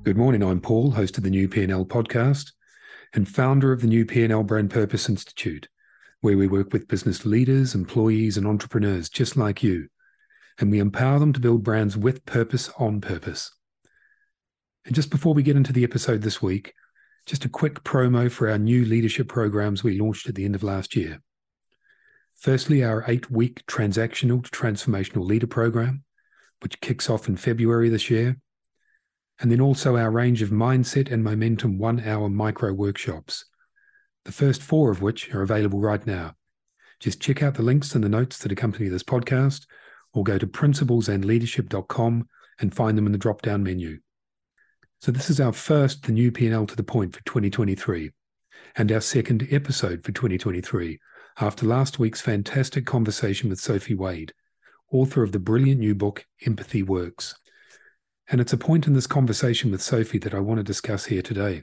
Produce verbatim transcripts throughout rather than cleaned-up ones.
Good morning, I'm Paul, host of the New P and L podcast and founder of the New P and L Brand Purpose Institute, where we work with business leaders, employees, and entrepreneurs just like you, and we empower them to build brands with purpose on purpose. And just before we get into the episode this week, just a quick promo for our new leadership programs we launched at the end of last year. Firstly, our eight-week transactional to transformational leader program, which kicks off in February this year. And then also our range of mindset and momentum one-hour micro workshops, the first four of which are available right now. Just check out the links in the notes that accompany this podcast, or go to principles and leadership dot com and find them in the drop-down menu. So this is our first The New P and L to the Point for twenty twenty-three, and our second episode for twenty twenty-three, after last week's fantastic conversation with Sophie Wade, author of the brilliant new book, Empathy Works. And it's a point in this conversation with Sophie that I want to discuss here today.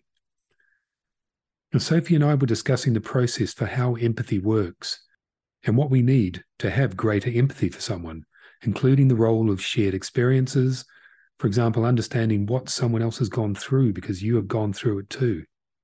Now, Sophie and I were discussing the process for how empathy works and what we need to have greater empathy for someone, including the role of shared experiences, for example, understanding what someone else has gone through because you have gone through it too.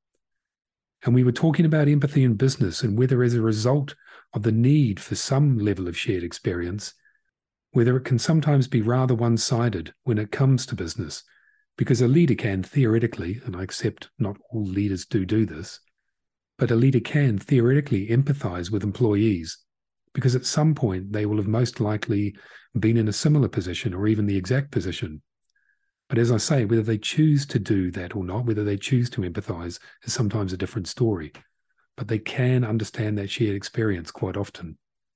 And we were talking about empathy in business and whether as a result of the need for some level of shared experience, whether it can sometimes be rather one-sided when it comes to business, because a leader can theoretically, and I accept not all leaders do do this, but a leader can theoretically empathize with employees, because at some point they will have most likely been in a similar position or even the exact position. But as I say, whether they choose to do that or not, whether they choose to empathize is sometimes a different story, but they can understand that shared experience quite often.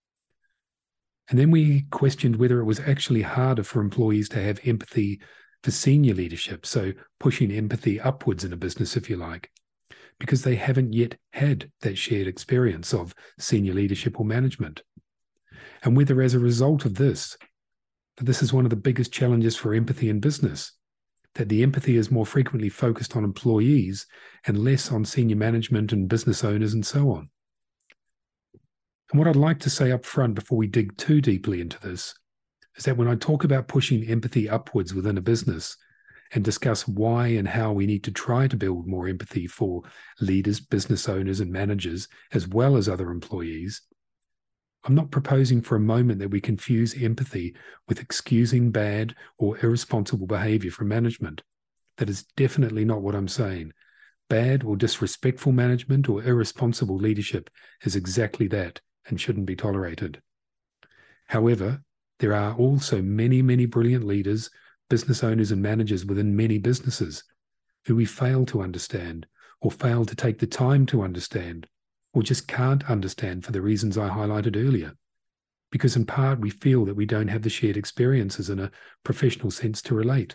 And then we questioned whether it was actually harder for employees to have empathy for senior leadership, so pushing empathy upwards in a business, if you like, because they haven't yet had that shared experience of senior leadership or management. And whether as a result of this, that this is one of the biggest challenges for empathy in business, that the empathy is more frequently focused on employees and less on senior management and business owners and so on. And what I'd like to say up front before we dig too deeply into this is that when I talk about pushing empathy upwards within a business and discuss why and how we need to try to build more empathy for leaders, business owners, and managers, as well as other employees, I'm not proposing for a moment that we confuse empathy with excusing bad or irresponsible behavior from management. That is definitely not what I'm saying. Bad or disrespectful management or irresponsible leadership is exactly that, and shouldn't be tolerated. However, there are also many, many brilliant leaders, business owners, and managers within many businesses who we fail to understand or fail to take the time to understand or just can't understand for the reasons I highlighted earlier. Because in part, we feel that we don't have the shared experiences in a professional sense to relate.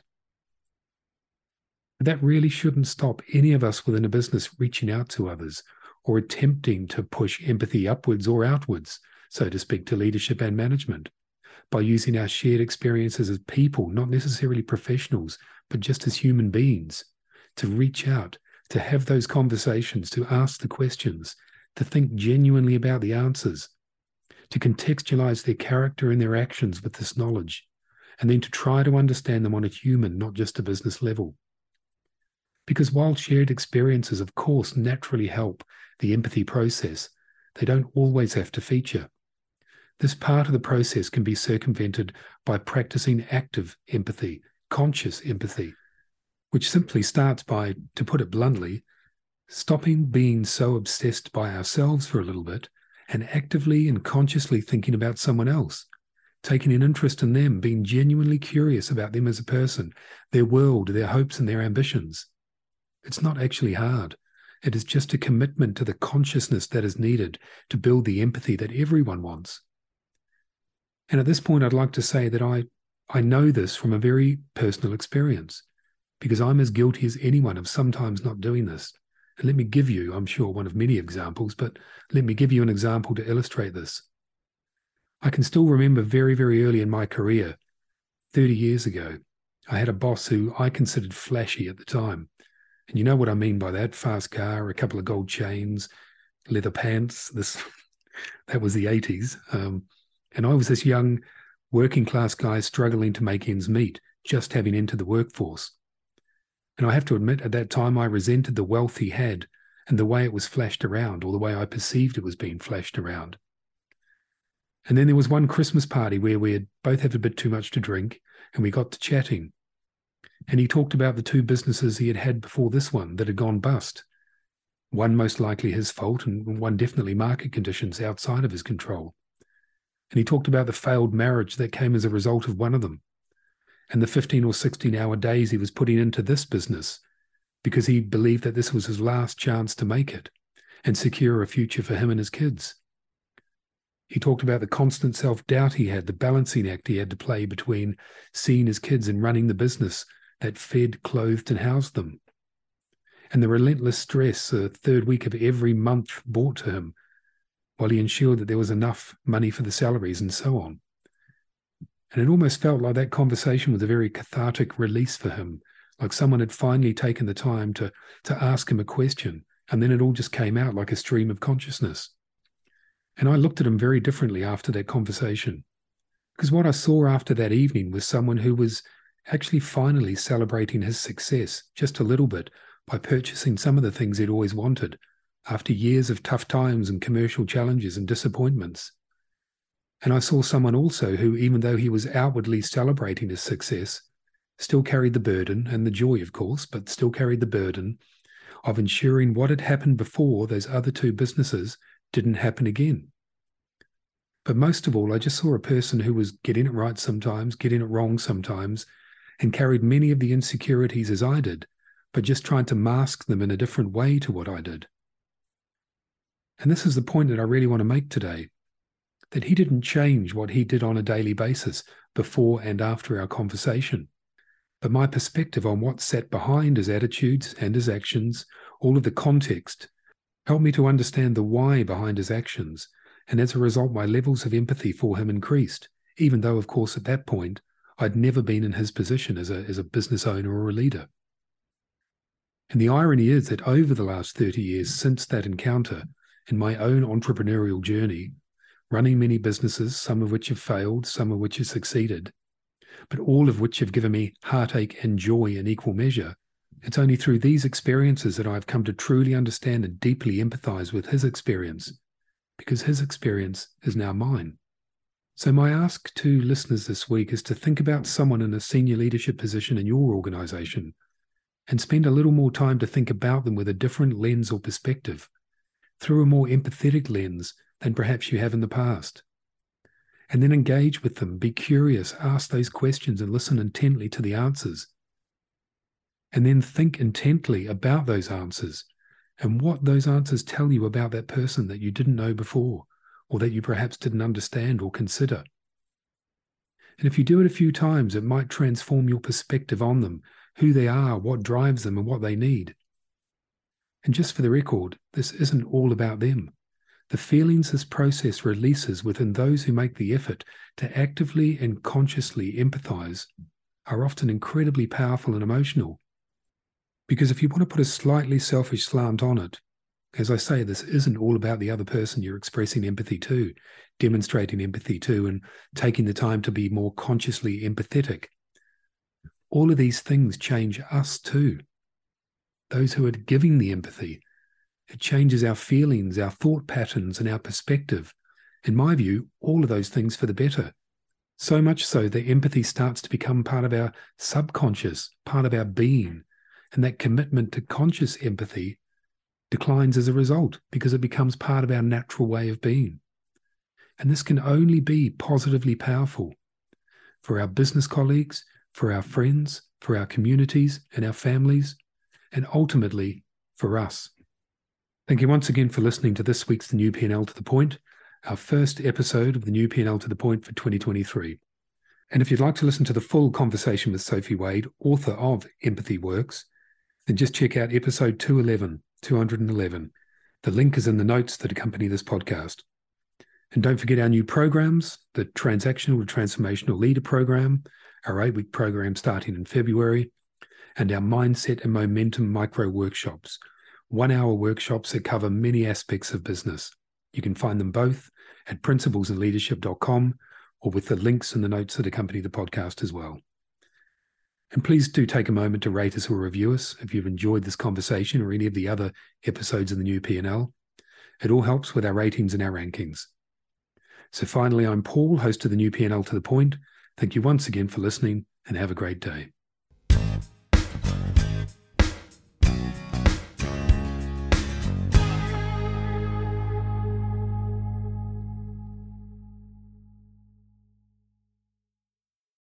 But that really shouldn't stop any of us within a business reaching out to others or attempting to push empathy upwards or outwards, so to speak, to leadership and management, by using our shared experiences as people, not necessarily professionals, but just as human beings, to reach out, to have those conversations, to ask the questions, to think genuinely about the answers, to contextualize their character and their actions with this knowledge, and then to try to understand them on a human, not just a business level. Because while shared experiences, of course, naturally help the empathy process, they don't always have to feature. This part of the process can be circumvented by practicing active empathy, conscious empathy, which simply starts by, to put it bluntly, stopping being so obsessed by ourselves for a little bit and actively and consciously thinking about someone else, taking an interest in them, being genuinely curious about them as a person, their world, their hopes and their ambitions. It's not actually hard. It is just a commitment to the consciousness that is needed to build the empathy that everyone wants. And at this point, I'd like to say that I, I know this from a very personal experience, because I'm as guilty as anyone of sometimes not doing this. And let me give you, I'm sure, one of many examples, but let me give you an example to illustrate this. I can still remember very, very early in my career, thirty years ago, I had a boss who I considered flashy at the time. And you know what I mean by that: fast car, a couple of gold chains, leather pants. This, that was the eighties. Um, and I was this young working class guy struggling to make ends meet, just having entered the workforce. And I have to admit, at that time, I resented the wealth he had and the way it was flashed around, or the way I perceived it was being flashed around. And then there was one Christmas party where we had both had a bit too much to drink, and we got to chatting. And he talked about the two businesses he had had before this one that had gone bust. One most likely his fault, and one definitely market conditions outside of his control. And he talked about the failed marriage that came as a result of one of them, and the fifteen or sixteen hour days he was putting into this business because he believed that this was his last chance to make it and secure a future for him and his kids. He talked about the constant self-doubt he had, the balancing act he had to play between seeing his kids and running the business that fed, clothed, and housed them, and the relentless stress the third week of every month brought to him, while he ensured that there was enough money for the salaries and so on. And it almost felt like that conversation was a very cathartic release for him, like someone had finally taken the time to, to ask him a question, and then it all just came out like a stream of consciousness. And I looked at him very differently after that conversation, because what I saw after that evening was someone who was actually finally celebrating his success just a little bit by purchasing some of the things he'd always wanted after years of tough times and commercial challenges and disappointments. And I saw someone also who, even though he was outwardly celebrating his success, still carried the burden, and the joy, of course, but still carried the burden of ensuring what had happened before those other two businesses didn't happen again. But most of all, I just saw a person who was getting it right sometimes, getting it wrong sometimes, and carried many of the insecurities as I did, but just trying to mask them in a different way to what I did. And this is the point that I really want to make today, that he didn't change what he did on a daily basis before and after our conversation. But my perspective on what sat behind his attitudes and his actions, all of the context, helped me to understand the why behind his actions, and as a result my levels of empathy for him increased, even though, of course, at that point I'd never been in his position as a, as a business owner or a leader. And the irony is that over the last thirty years since that encounter, in my own entrepreneurial journey, running many businesses, some of which have failed, some of which have succeeded, but all of which have given me heartache and joy in equal measure, it's only through these experiences that I've come to truly understand and deeply empathize with his experience, because his experience is now mine. So my ask to listeners this week is to think about someone in a senior leadership position in your organization and spend a little more time to think about them with a different lens or perspective, through a more empathetic lens than perhaps you have in the past. And then engage with them, be curious, ask those questions and listen intently to the answers. And then think intently about those answers and what those answers tell you about that person that you didn't know before, or that you perhaps didn't understand or consider. And if you do it a few times, it might transform your perspective on them, who they are, what drives them, and what they need. And just for the record, this isn't all about them. The feelings this process releases within those who make the effort to actively and consciously empathize are often incredibly powerful and emotional. Because if you want to put a slightly selfish slant on it, as I say, this isn't all about the other person you're expressing empathy to, demonstrating empathy to, and taking the time to be more consciously empathetic. All of these things change us too. Those who are giving the empathy, it changes our feelings, our thought patterns, and our perspective. In my view, all of those things for the better. So much so that empathy starts to become part of our subconscious, part of our being, and that commitment to conscious empathy declines as a result because it becomes part of our natural way of being. And this can only be positively powerful for our business colleagues, for our friends, for our communities and our families, and ultimately for us. Thank you once again for listening to this week's The New P and L to the Point, our first episode of The New P and L to the Point for twenty twenty-three. And if you'd like to listen to the full conversation with Sophie Wade, author of Empathy Works, then just check out episode two eleven, two eleven. The link is in the notes that accompany this podcast. And don't forget our new programs, the Transactional to Transformational Leader Program, our eight-week program starting in February, and our Mindset and Momentum micro workshops, one-hour workshops that cover many aspects of business. You can find them both at principles in leadership dot com or with the links in the notes that accompany the podcast as well. And please do take a moment to rate us or review us if you've enjoyed this conversation or any of the other episodes of the New P and L. It all helps with our ratings and our rankings. So finally, I'm Paul, host of the New P and L To The Point. Thank you once again for listening, and have a great day.